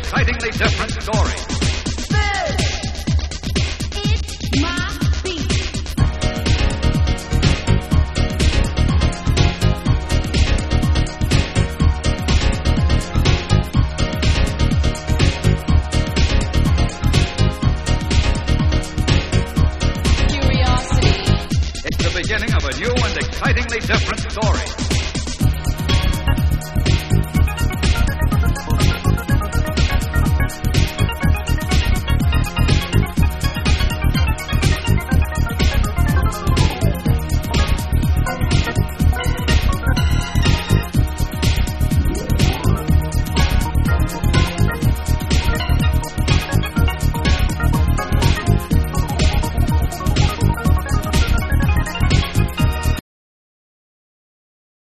excitingly different story. It's my beat. It's the beginning of a new and excitingly different story.